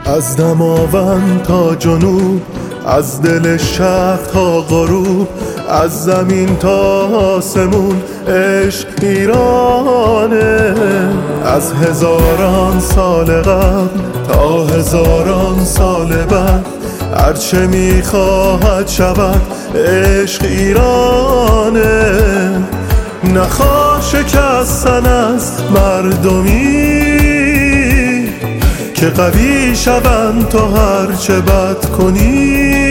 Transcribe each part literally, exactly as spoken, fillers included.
از دماوند تا جنوب، از دل شهر تا غروب، از زمین تا آسمون عشق ایرانه. از هزاران سال قبل تا هزاران سال بعد، هرچه میخواهد شود عشق ایرانه. نخواه شکستن از مردمی که قوی شوند تو هرچه بد کنی.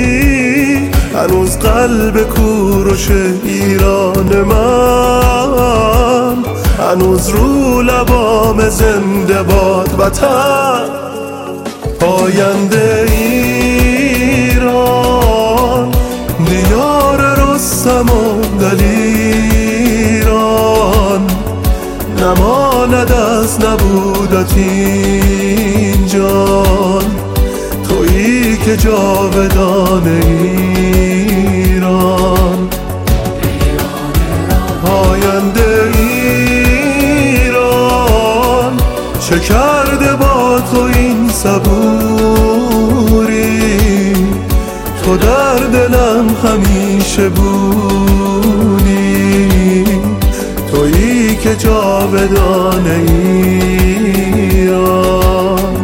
هنوز قلب کوروش ایران من، هنوز رو لبام زنده باد وطن. پاینده ایران، دیار رستم و دلیران، نماند از نبودت این جان. تویی که جاودان ایران. پاینده ایران، چه کرده با تو این صبوری؟ تو در دلم همیشه بودی، تویی که جاودان ایران.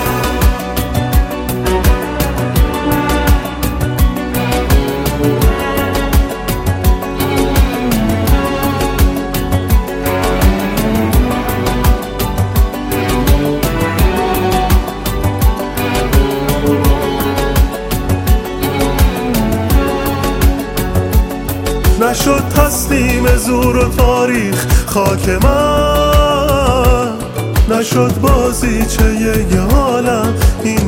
نشد تسلیم زور و تاریخ خاک من، نشد بازیچه یه عالم این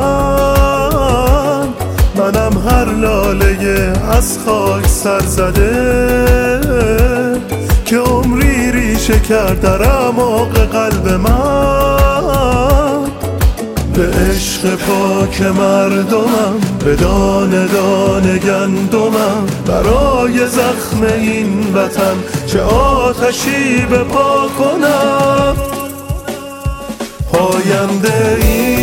وطن. منم هر لاله از خاک سر زده که عمری ریشه کرد در اعماق قلب من. به عشق پاک مردمم، به دانه دانه گندمم، برای زخم این وطن چه آتشی به پا کنم. پاینده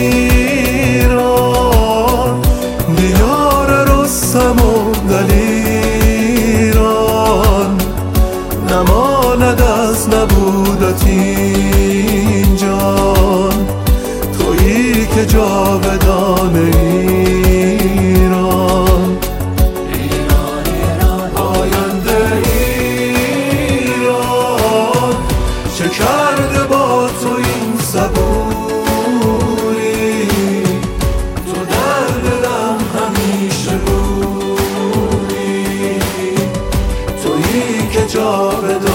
ایران، دیار رستم و دلیران، نماند از نبودت این جان. تویی که جاودان ایران. پاینده ایران، چه کرده با تو این صبوری؟ تو در دلم همیشه بودی، تویی که جاودان